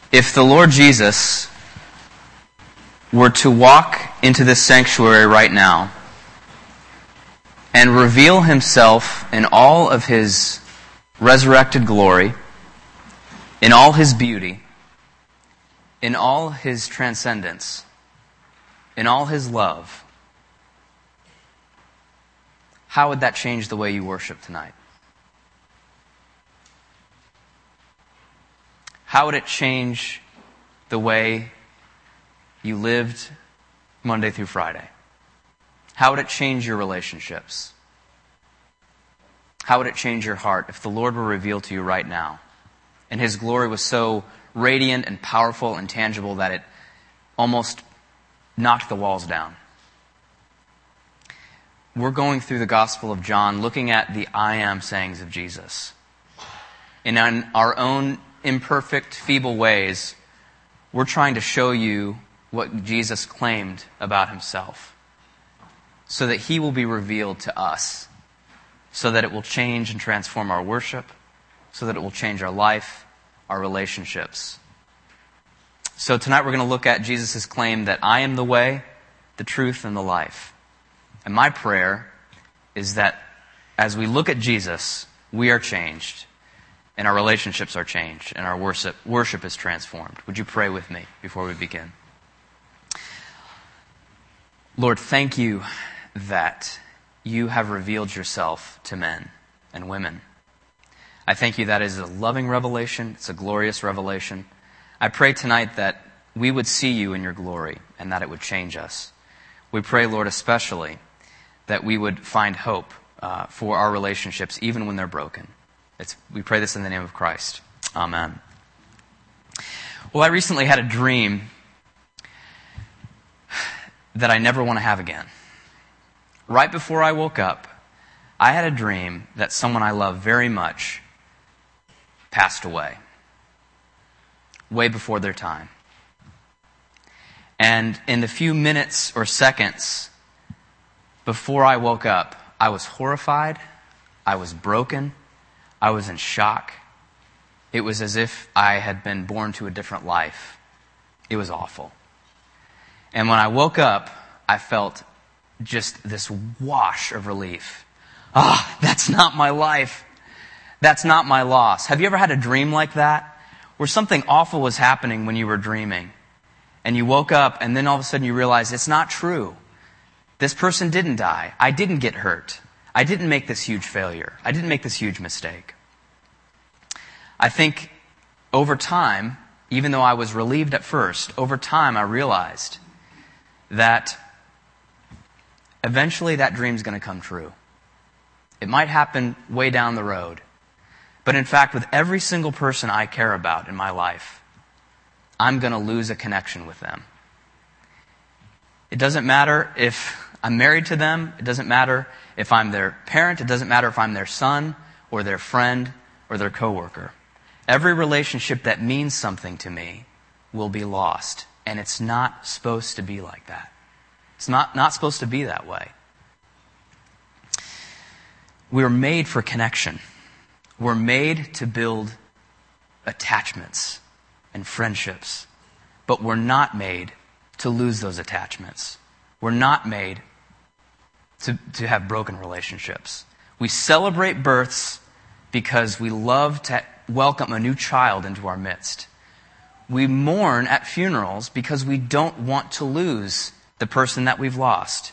If the Lord Jesus were to walk into this sanctuary right now and reveal himself in all of his resurrected glory, in all his beauty, in all his transcendence, in all his love, how would that change the way you worship tonight? How would it change the way you lived Monday through Friday? How would it change your relationships? How would it change your heart if the Lord were revealed to you right now and his glory was so radiant and powerful and tangible that it almost knocked the walls down? We're going through the Gospel of John looking at the I am sayings of Jesus. And in our own imperfect, feeble ways, we're trying to show you what Jesus claimed about himself so that he will be revealed to us, so that it will change and transform our worship, so that it will change our life, our relationships. So tonight we're going to look at Jesus' claim that I am the way, the truth, and the life. And my prayer is that as we look at Jesus, we are changed, and our relationships are changed, and our worship is transformed. Would you pray with me before we begin? Lord, thank you that you have revealed yourself to men and women. I thank you that is a loving revelation. It's a glorious revelation. I pray tonight that we would see you in your glory and that it would change us. We pray, Lord, especially that we would find hope for our relationships even when they're broken. We pray this in the name of Christ. Amen. Well, I recently had a dream that I never want to have again. Right before I woke up, I had a dream that someone I love very much passed away, way before their time. And in the few minutes or seconds before I woke up, I was horrified, I was broken, I was in shock. It was as if I had been born to a different life. It was awful. And when I woke up, I felt just this wash of relief. That's not my life. That's not my loss. Have you ever had a dream like that? Where something awful was happening when you were dreaming. And you woke up and then all of a sudden you realize it's not true. This person didn't die. I didn't get hurt. I didn't make this huge failure. I didn't make this huge mistake. I think over time, even though I was relieved at first, over time I realized that eventually that dream's going to come true. It might happen way down the road. But in fact, with every single person I care about in my life, I'm going to lose a connection with them. It doesn't matter if I'm married to them. It doesn't matter if I'm their parent. It doesn't matter if I'm their son or their friend or their coworker. Every relationship that means something to me will be lost. And it's not supposed to be like that. It's not supposed to be that way. We're made for connection. We're made to build attachments and friendships. But we're not made to lose those attachments. We're not made to have broken relationships. We celebrate births because we love to welcome a new child into our midst. We mourn at funerals because we don't want to lose the person that we've lost.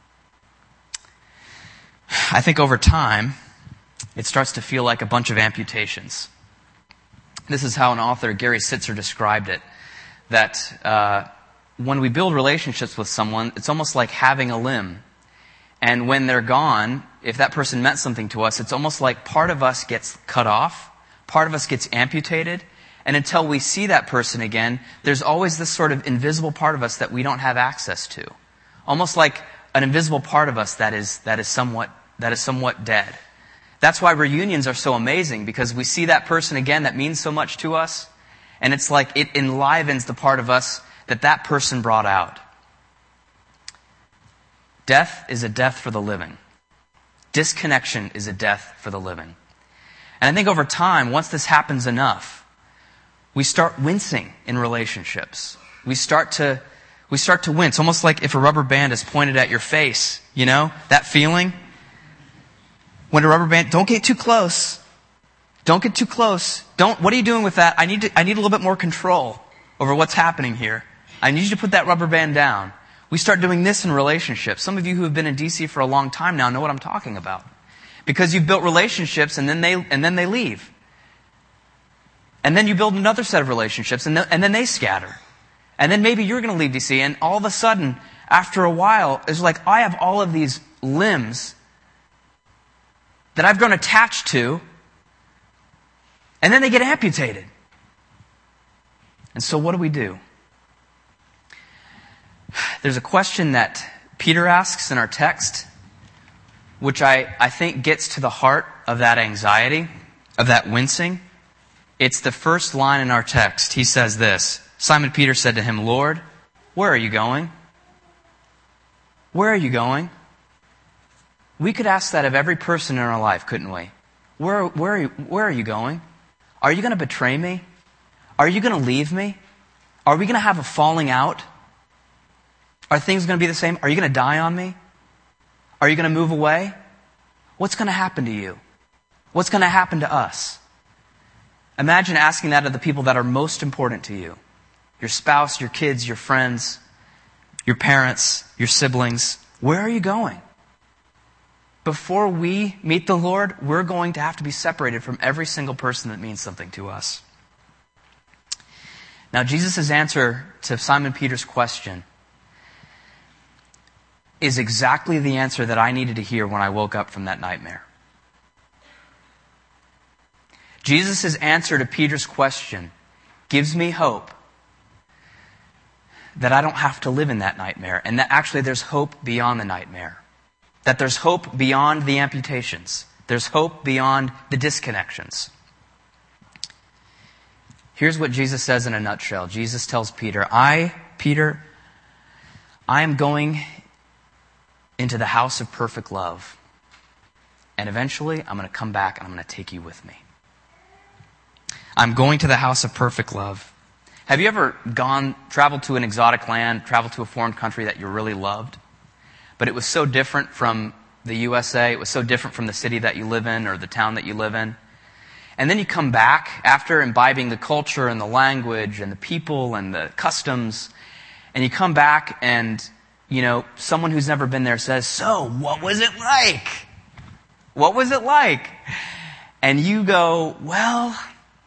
I think over time, it starts to feel like a bunch of amputations. This is how an author, Gary Sitzer, described it, that when we build relationships with someone, it's almost like having a limb. And when they're gone, if that person meant something to us, it's almost like part of us gets cut off, part of us gets amputated, and until we see that person again, there's always this sort of invisible part of us that we don't have access to. Almost like an invisible part of us that is somewhat dead. That's why reunions are so amazing, because we see that person again that means so much to us, and it's like it enlivens the part of us that person brought out. Death is a death for the living. Disconnection is a death for the living. And I think over time, once this happens enough, we start wincing in relationships. We start to wince, almost like if a rubber band is pointed at your face, that feeling. When a rubber band, don't get too close. Don't get too close. What are you doing with that? I need a little bit more control over what's happening here. I need you to put that rubber band down. We start doing this in relationships. Some of you who have been in DC for a long time now know what I'm talking about. Because you've built relationships and then they leave. And then you build another set of relationships and then they scatter. And then maybe you're going to leave DC and all of a sudden, after a while, it's like I have all of these limbs that I've grown attached to, and then they get amputated. And so what do? There's a question that Peter asks in our text, which I think gets to the heart of that anxiety, of that wincing. It's the first line in our text. He says this, Simon Peter said to him, Lord, where are you going? Where are you going? We could ask that of every person in our life, couldn't we? Where are you going? Are you going to betray me? Are you going to leave me? Are we going to have a falling out? Are things going to be the same? Are you going to die on me? Are you going to move away? What's going to happen to you? What's going to happen to us? Imagine asking that of the people that are most important to you. Your spouse, your kids, your friends, your parents, your siblings. Where are you going? Before we meet the Lord, we're going to have to be separated from every single person that means something to us. Now, Jesus' answer to Simon Peter's question is exactly the answer that I needed to hear when I woke up from that nightmare. Jesus' answer to Peter's question gives me hope that I don't have to live in that nightmare, and that actually there's hope beyond the nightmare. That there's hope beyond the amputations. There's hope beyond the disconnections. Here's what Jesus says in a nutshell. Jesus tells Peter, Peter, I am going into the house of perfect love. And eventually, I'm going to come back and I'm going to take you with me. I'm going to the house of perfect love. Have you ever traveled to an exotic land, traveled to a foreign country that you really loved? But it was so different from the USA, it was so different from the city that you live in or the town that you live in. And then you come back after imbibing the culture and the language and the people and the customs, and you come back and, someone who's never been there says, so, what was it like? What was it like? And you go, well,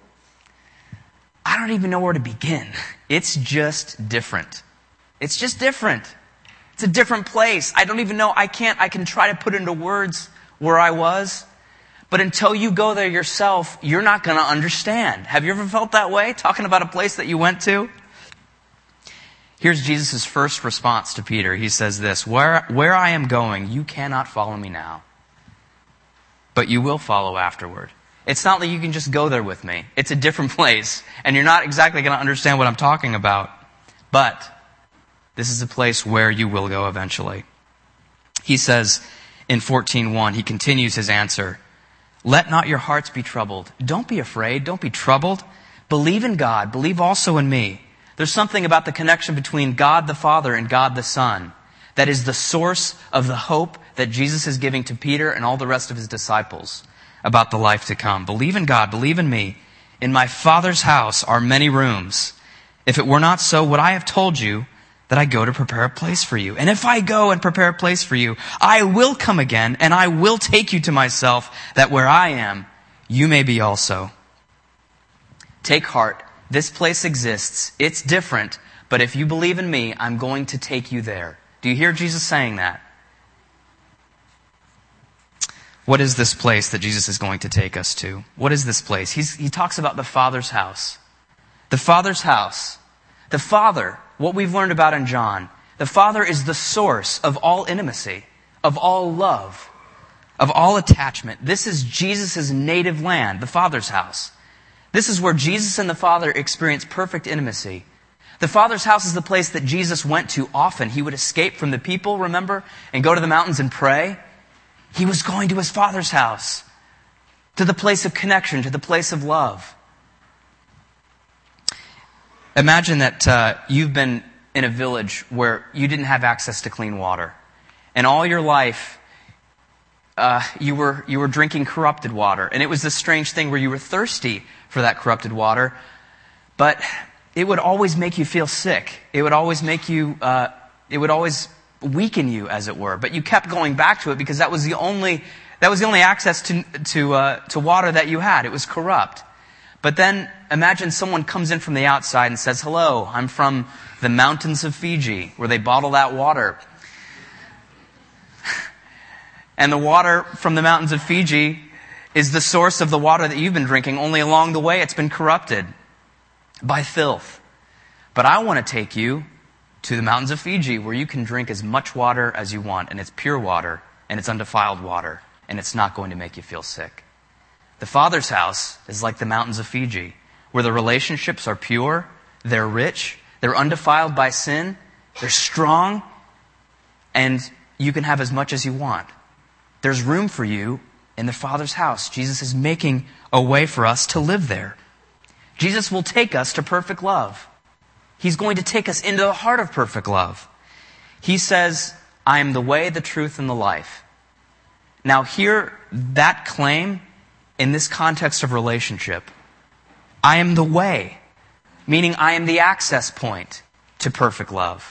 I don't even know where to begin. It's just different. It's just different. It's a different place. I don't even know. I can try to put into words where I was. But until you go there yourself, you're not going to understand. Have you ever felt that way? Talking about a place that you went to? Here's Jesus' first response to Peter. He says this, where I am going, you cannot follow me now. But you will follow afterward. It's not like you can just go there with me. It's a different place. And you're not exactly going to understand what I'm talking about. But this is a place where you will go eventually. He says in 14:1, he continues his answer. Let not your hearts be troubled. Don't be afraid. Don't be troubled. Believe in God. Believe also in me. There's something about the connection between God the Father and God the Son that is the source of the hope that Jesus is giving to Peter and all the rest of his disciples about the life to come. Believe in God. Believe in me. In my Father's house are many rooms. If it were not so, would I have told you that I go to prepare a place for you? And if I go and prepare a place for you, I will come again and I will take you to myself, that where I am, you may be also. Take heart. This place exists. It's different. But if you believe in me, I'm going to take you there. Do you hear Jesus saying that? What is this place that Jesus is going to take us to? What is this place? He talks about the Father's house. The Father's house. The Father, what we've learned about in John, the Father is the source of all intimacy, of all love, of all attachment. This is Jesus' native land, the Father's house. This is where Jesus and the Father experience perfect intimacy. The Father's house is the place that Jesus went to often. He would escape from the people, remember, and go to the mountains and pray. He was going to his Father's house, to the place of connection, to the place of love. Imagine that you've been in a village where you didn't have access to clean water. And all your life, you were drinking corrupted water. And it was this strange thing where you were thirsty for that corrupted water, but it would always make you feel sick. It would always it would always weaken you, as it were. But you kept going back to it because that was the only access to water that you had. It was corrupt. But then imagine someone comes in from the outside and says, "Hello, I'm from the mountains of Fiji, where they bottle that water." And the water from the mountains of Fiji is the source of the water that you've been drinking, only along the way it's been corrupted by filth. But I want to take you to the mountains of Fiji, where you can drink as much water as you want, and it's pure water, and it's undefiled water, and it's not going to make you feel sick. The Father's house is like the mountains of Fiji, where the relationships are pure, they're rich, they're undefiled by sin, they're strong, and you can have as much as you want. There's room for you in the Father's house. Jesus is making a way for us to live there. Jesus will take us to perfect love. He's going to take us into the heart of perfect love. He says, "I am the way, the truth, and the life." Now hear that claim in this context of relationship. I am the way, meaning I am the access point to perfect love.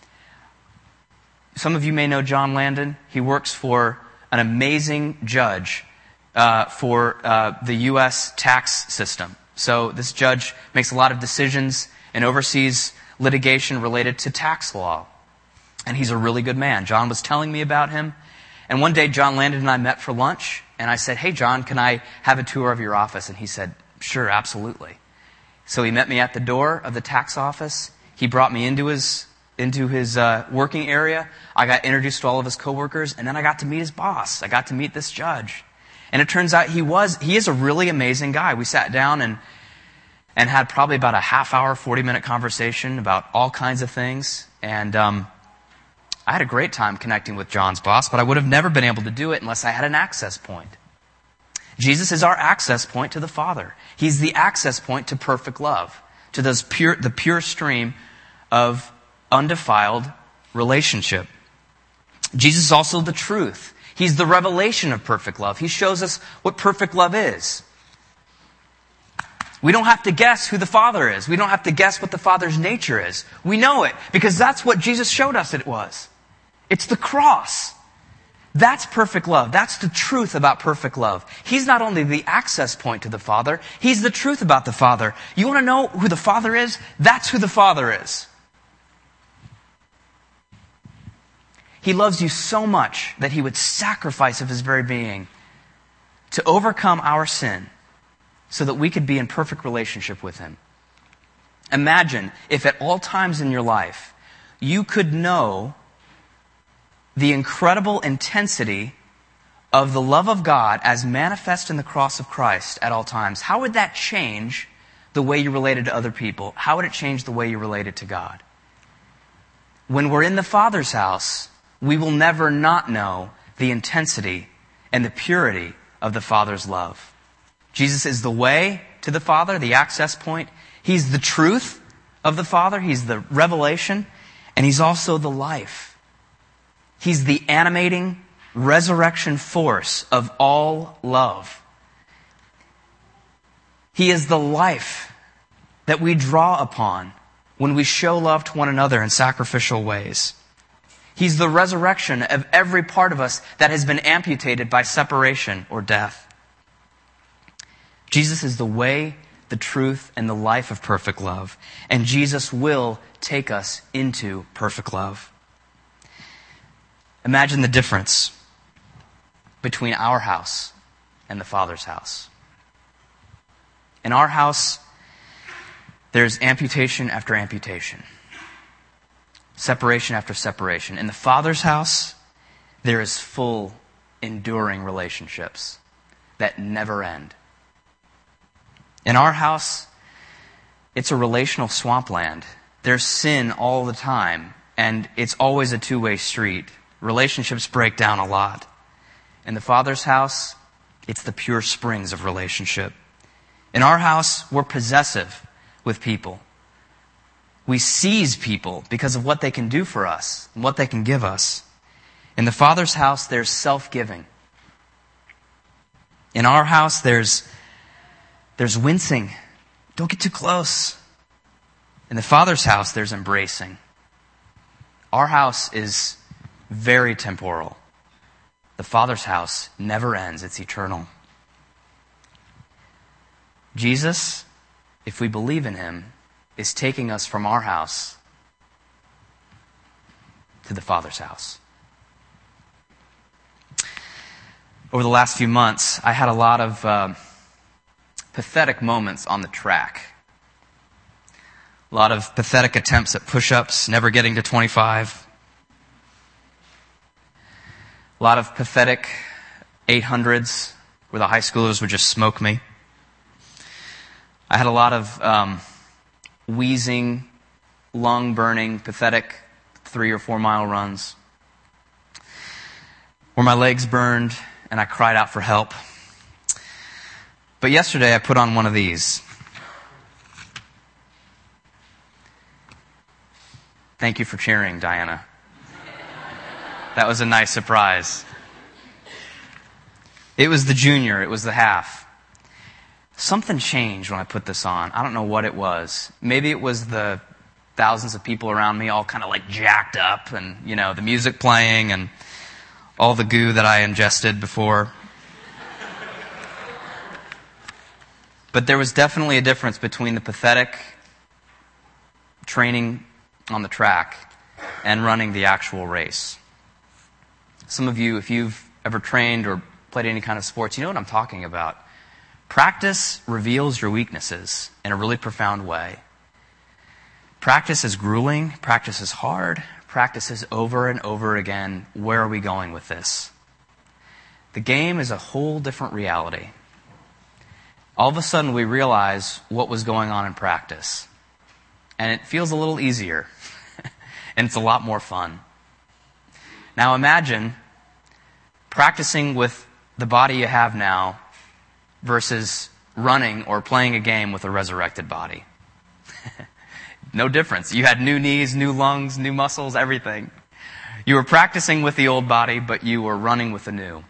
Some of you may know John Landon. He works for an amazing judge for the U.S. tax system. So this judge makes a lot of decisions and oversees litigation related to tax law. And he's a really good man. John was telling me about him. And one day John Landon and I met for lunch. And I said, "Hey, John, can I have a tour of your office?" And he said, "Sure, absolutely." So he met me at the door of the tax office. He brought me into his working area. I got introduced to all of his coworkers, and then I got to meet his boss. I got to meet this judge. And it turns out he is a really amazing guy. We sat down and had probably about a half-hour, 40-minute conversation about all kinds of things. And I had a great time connecting with John's boss, but I would have never been able to do it unless I had an access point. Jesus is our access point to the Father. He's the access point to perfect love, to the pure stream of undefiled relationship. Jesus is also the truth. He's the revelation of perfect love. He shows us what perfect love is. We don't have to guess who the Father is. We don't have to guess what the Father's nature is. We know it because that's what Jesus showed us it was. It's the cross. That's perfect love. That's the truth about perfect love. He's not only the access point to the Father, He's the truth about the Father. You want to know who the Father is? That's who the Father is. He loves you so much that He would sacrifice of His very being to overcome our sin so that we could be in perfect relationship with Him. Imagine if at all times in your life you could know the incredible intensity of the love of God as manifest in the cross of Christ at all times. How would that change the way you related to other people? How would it change the way you related to God? When we're in the Father's house, we will never not know the intensity and the purity of the Father's love. Jesus is the way to the Father, the access point. He's the truth of the Father. He's the revelation. And He's also the life. He's the animating resurrection force of all love. He is the life that we draw upon when we show love to one another in sacrificial ways. He's the resurrection of every part of us that has been amputated by separation or death. Jesus is the way, the truth, and the life of perfect love. And Jesus will take us into perfect love. Imagine the difference between our house and the Father's house. In our house, there's amputation after amputation. Separation after separation. In the Father's house, there is full, enduring relationships that never end. In our house, it's a relational swampland. There's sin all the time, and it's always a two-way street. Relationships break down a lot. In the Father's house, it's the pure springs of relationship. In our house, we're possessive with people. We seize people because of what they can do for us and what they can give us. In the Father's house, there's self-giving. In our house, there's wincing. Don't get too close. In the Father's house, there's embracing. Our house is very temporal. The Father's house never ends. It's eternal. Jesus, if we believe in him, is taking us from our house to the Father's house. Over the last few months, I had a lot of pathetic moments on the track. A lot of pathetic attempts at push-ups, never getting to 25. A lot of pathetic 800s where the high schoolers would just smoke me. I had a lot of wheezing, lung-burning, pathetic 3 or 4 mile runs where my legs burned and I cried out for help. But yesterday I put on one of these. Thank you for cheering, Diana. That was a nice surprise. It was the junior. It was the half. Something changed when I put this on. I don't know what it was. Maybe it was the thousands of people around me all kind of like jacked up and, the music playing and all the goo that I ingested before. But there was definitely a difference between the pathetic training on the track and running the actual race. Some of you, if you've ever trained or played any kind of sports, you know what I'm talking about. Practice reveals your weaknesses in a really profound way. Practice is grueling. Practice is hard. Practice is over and over again. Where are we going with this? The game is a whole different reality. All of a sudden, we realize what was going on in practice. And it feels a little easier. And it's a lot more fun. Now imagine practicing with the body you have now versus running or playing a game with a resurrected body. No difference. You had new knees, new lungs, new muscles, everything. You were practicing with the old body, but you were running with the new.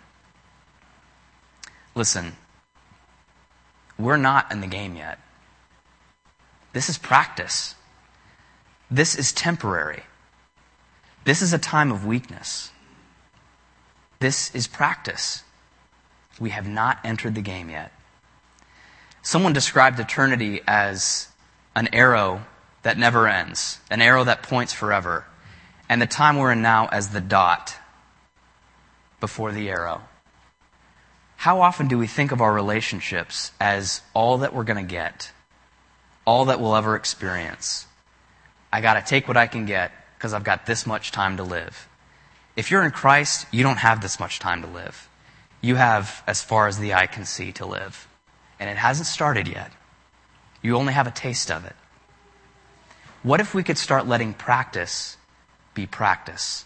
Listen, we're not in the game yet. This is practice. This is temporary. This is a time of weakness. This is practice. We have not entered the game yet. Someone described eternity as an arrow that never ends, an arrow that points forever, and the time we're in now as the dot before the arrow. How often do we think of our relationships as all that we're going to get, all that we'll ever experience? I got to take what I can get because I've got this much time to live. If you're in Christ, you don't have this much time to live. You have as far as the eye can see to live. And it hasn't started yet. You only have a taste of it. What if we could start letting practice be practice?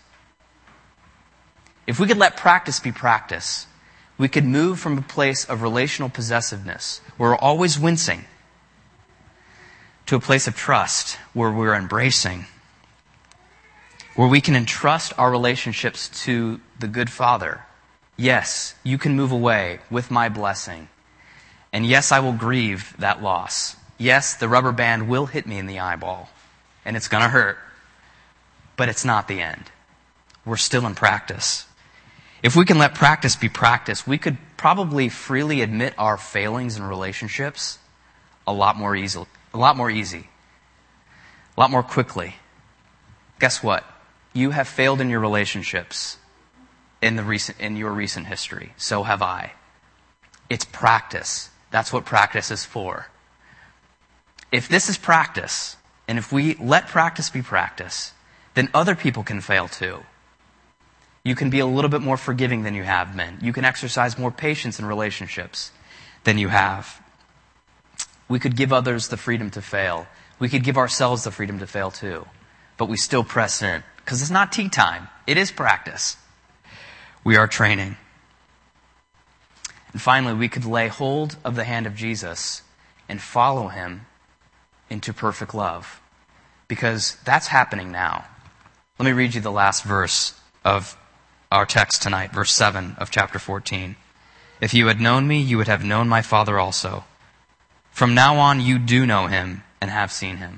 If we could let practice be practice, we could move from a place of relational possessiveness, where we're always wincing, to a place of trust, where we're embracing, where we can entrust our relationships to the good Father. Yes, you can move away with my blessing. And yes, I will grieve that loss. Yes, the rubber band will hit me in the eyeball. And it's going to hurt. But it's not the end. We're still in practice. If we can let practice be practice, we could probably freely admit our failings in relationships a lot more easy, a lot more quickly. Guess what? You have failed in your relationships in your recent history. So have I. It's practice. That's what practice is for. If this is practice, and if we let practice be practice, then other people can fail too. You can be a little bit more forgiving than you have been. You can exercise more patience in relationships than you have. We could give others the freedom to fail. We could give ourselves the freedom to fail too. But we still press in. Because it's not tea time. It is practice. We are training. And finally, we could lay hold of the hand of Jesus and follow him into perfect love. because that's happening now. Let me read you the last verse of our text tonight, verse 7 of chapter 14. If you had known me, you would have known my Father also. From now on, you do know him and have seen him.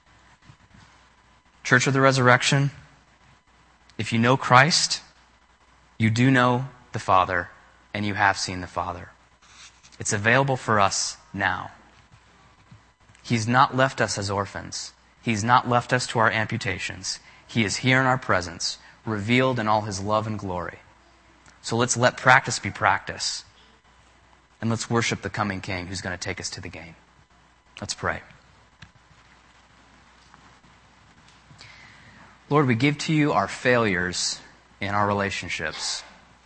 Church of the Resurrection, if you know Christ, you do know the Father and you have seen the Father. It's available for us now. He's not left us as orphans. He's not left us to our amputations. He is here in our presence, revealed in all his love and glory. So let's let practice be practice. And let's worship the coming King who's going to take us to the game. Let's pray. Lord, we give to you our failures in our relationships.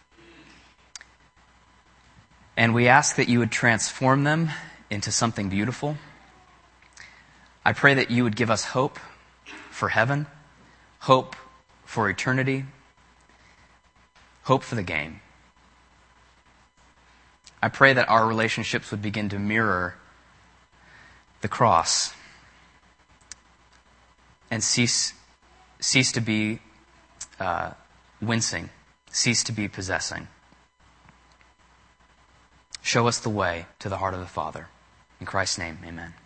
And we ask that you would transform them into something beautiful. I pray that you would give us hope for heaven, hope for eternity, hope for the game. I pray that our relationships would begin to mirror the cross and cease to be wincing, cease to be possessing. Show us the way to the heart of the Father. In Christ's name, amen.